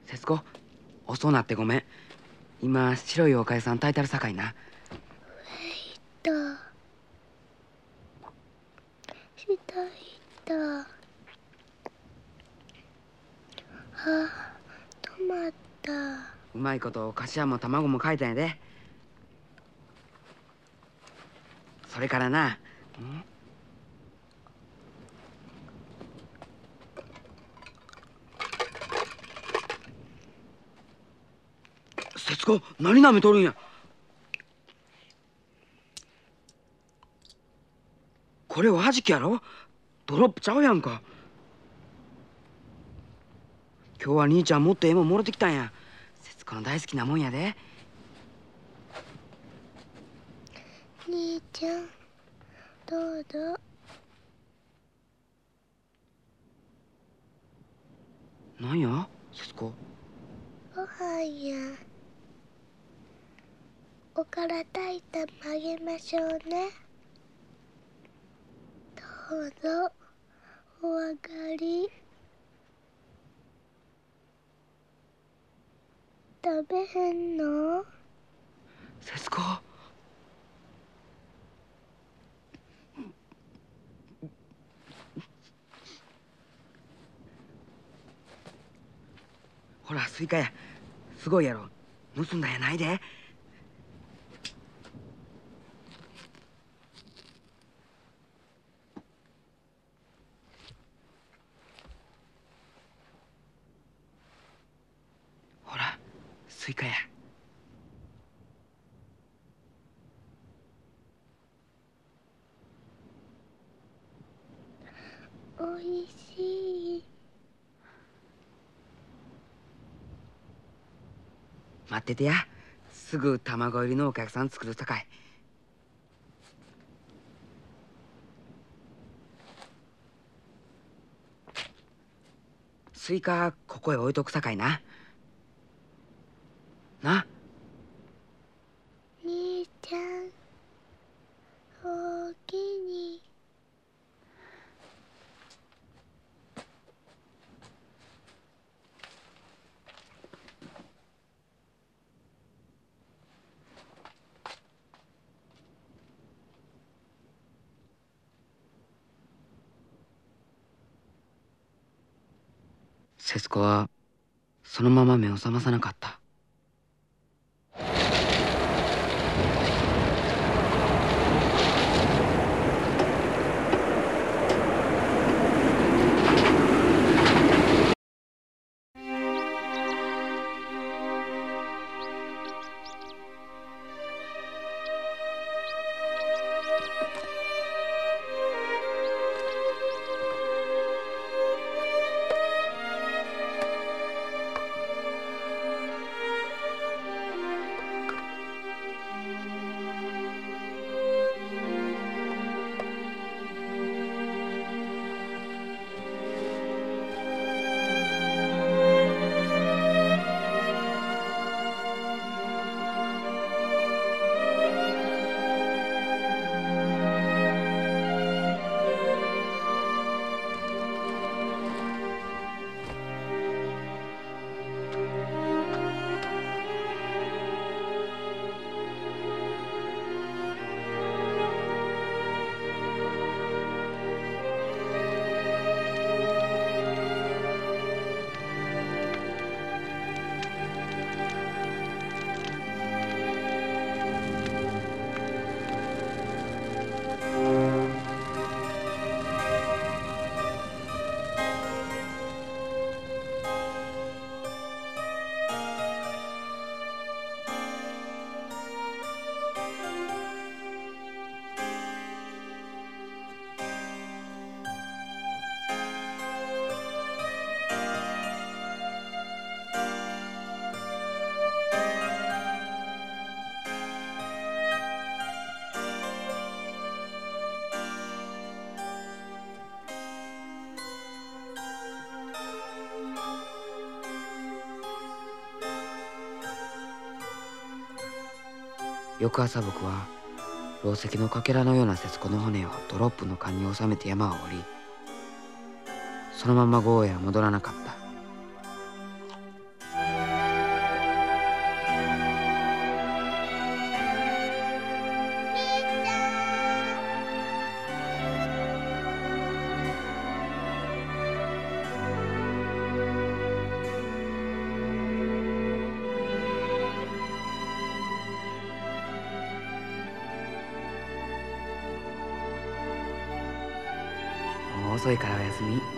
節子、遅なってごめん。今白いおかゆさん炊いてるさかいな。 したいた。あ、止まった。 うまいことかしわも卵も書いたんやで。それからな。節子、何なめとるんや。これおはじきやろ。ドロップちゃうやんか。今日は兄ちゃんもっとええもんもろてきたんや。節子の大好きなもんやで。 兄ちゃん、どうぞ。 なんや節子。 ご飯や。おから炊いてあげましょうね。どうぞお上がり。食べへんの？ 節子。ほらスイカや。すごいやろ。盗んだんやないで。ほらスイカや。 おいしい。 待っててや。すぐ卵入りのお客さん作るさかい。スイカここへ置いとくさかいな。な。 兄ちゃん、おおきに。 節子はそのまま目を覚まさなかった。翌朝僕はろう石のかけらのような節子の骨をドロップの缶に収めて山を降り、そのまま郷へは戻らなかった。 遅いからおやすみ。